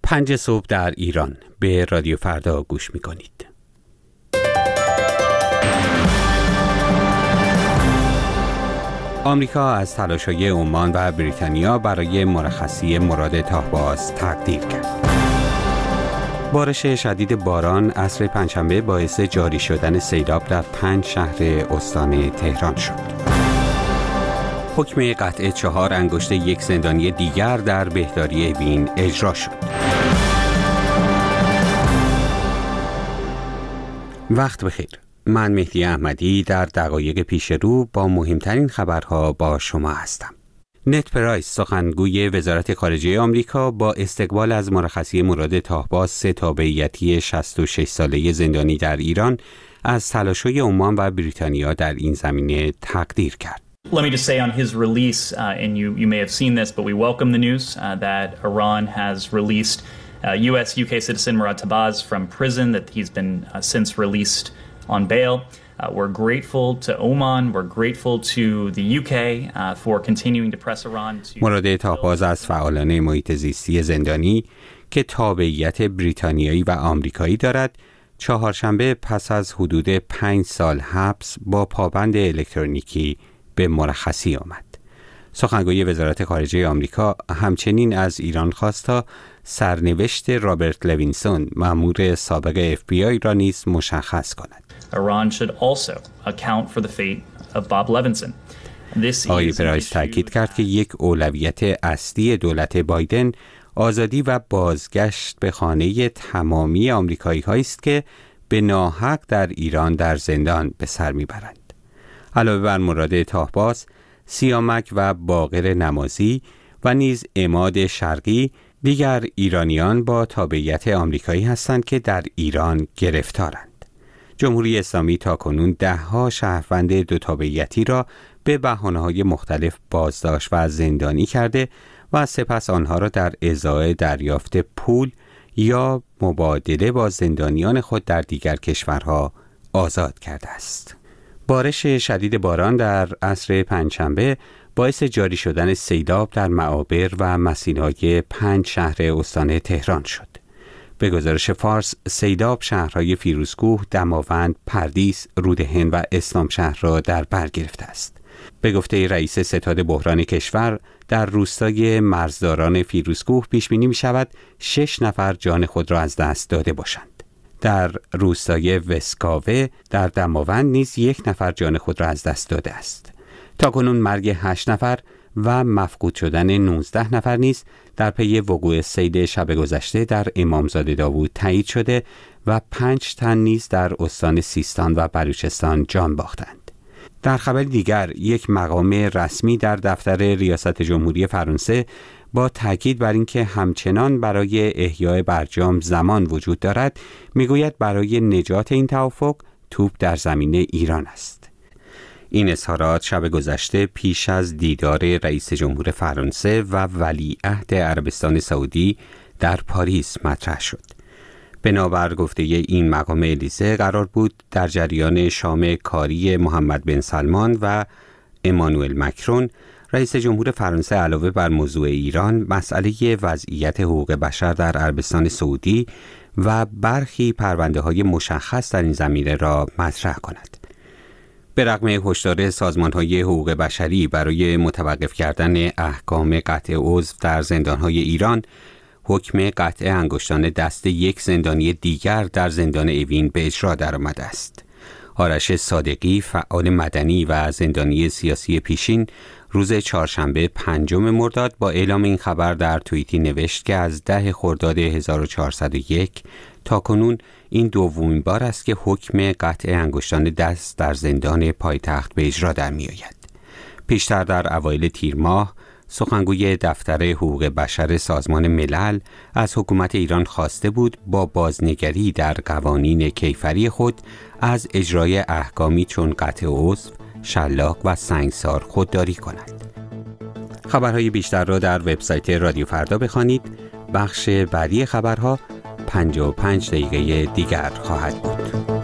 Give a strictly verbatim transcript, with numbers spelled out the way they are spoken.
پنج صبح در ایران به رادیو فردا گوش می‌کنید. آمریکا از تلاش‌های عمان و بریتانیا برای مرخصی مراد تاهباز تقدیر کرد. بارش شدید باران عصر پنجشنبه باعث جاری شدن سیلاب در پنج شهر استان تهران شد. حکم قطع چهار انگشت یک زندانی دیگر در بهداری اوین اجرا شد. وقت بخیر. من مهدی احمدی در دقایق پیش رو با مهمترین خبرها با شما هستم. نت پرایس سخنگوی وزارت خارجه آمریکا با استقبال از مرخصی مراد تاهباز سه تابعیتی شصت و شش ساله زندانی در ایران از تلاش‌های عمان و بریتانیا در این زمینه تقدیر کرد. Let me just say on his release, uh, and you, you may have seen this, but we welcome the news uh, that Iran has released uh, U S U K citizen Murad Tahbaz from prison, that he's been uh, since released on bail. Uh, we're grateful to Oman, we're grateful to the U K uh, for continuing to press Iran to... مراد تاهباز از فعالان محیط زیستی زندانی که تابعیت بریتانیایی و آمریکایی دارد، چهارشنبه پس از حدود پنج سال حبس با پابند الکترونیکی به مرخصی آمد. سخنگوی وزارت خارجه آمریکا همچنین از ایران خواست تا سرنوشت رابرت لوینسون، مأمور سابق اف بی آی را نیز مشخص کند. Iran should also account for the fate of Bob Levinson. آقای پرایس تاکید کرد که یک اولویت اصلی دولت بایدن آزادی و بازگشت به خانه تمامی آمریکایی هایی است که به ناحق در ایران در زندان به سر میبرند. علاوه بر مراد تاهباز، سیامک و باقر نمازی و نیز عماد شرقی دیگر ایرانیان با تابعیت آمریکایی هستند که در ایران گرفتارند. جمهوری اسلامی تاکنون ده‌ها شهروند دو تابعیتی را به بهانه‌های مختلف بازداشت و زندانی کرده و سپس آنها را در ازای دریافت پول یا مبادله با زندانیان خود در دیگر کشورها آزاد کرده است. بارش شدید باران در عصر پنجشنبه باعث جاری شدن سیلاب در معابر و مسیرهای پنج شهر استان تهران شد. به گزارش فارس، سیلاب شهرهای فیروزکوه، دماوند، پردیس، رودهن و اسلامشهر را در بر گرفته است. به گفته رئیس ستاد بحران کشور، در روستای مرزداران فیروزکوه پیش بینی می شود شش نفر جان خود را از دست داده باشند. در روستای وسکاوه در دماوند نیز یک نفر جان خود را از دست داده است. تاکنون مرگ هشت نفر و مفقود شدن نوزده نفر نیز در پی وقوع سیل شب گذشته در امامزاده داوود تایید شده و پنج تن نیز در استان سیستان و بلوچستان جان باختند. در خبر دیگر، یک مقام رسمی در دفتر ریاست جمهوری فرانسه با تاکید بر اینکه همچنان برای احیای برجام زمان وجود دارد، میگوید برای نجات این توافق توپ در زمین ایران است. این اظهارات شب گذشته پیش از دیدار رئیس جمهور فرانسه و ولیعهد عربستان سعودی در پاریس مطرح شد. بنابر گفته این مقام الیزه قرار بود در جریان شام کاری محمد بن سلمان و امانوئل مکرون، رئیس جمهور فرانسه علاوه بر موضوع ایران، مسئله وضعیت حقوق بشر در عربستان سعودی و برخی پرونده‌های مشخص در این زمینه را مطرح کند. به رغم هشدار سازمان‌های حقوق بشری برای متوقف کردن احکام قطع عضو در زندان‌های ایران، حکم قطع انگشتان دست یک زندانی دیگر در زندان اوین به اجرا درآمده است. آرش صادقی، فعال مدنی و زندانی سیاسی پیشین، روز چهارشنبه پنجم مرداد با اعلام این خبر در توییتی نوشت که از ده خرداد هزار و چهارصد و یک تا کنون این دومین بار است که حکم قطع انگشتان دست در زندان پایتخت به اجرا در می آید. پیشتر در اوایل تیر ماه، سخنگوی دفتر حقوق بشر سازمان ملل از حکومت ایران خواسته بود با بازنگری در قوانین کیفری خود از اجرای احکامی چون قطع عضو، شلاق و سنگسار خودداری کند. خبرهای بیشتر را در وبسایت رادیو فردا بخوانید. بخش بعدی خبرها پنجاه و پنج دقیقه دیگر خواهد بود.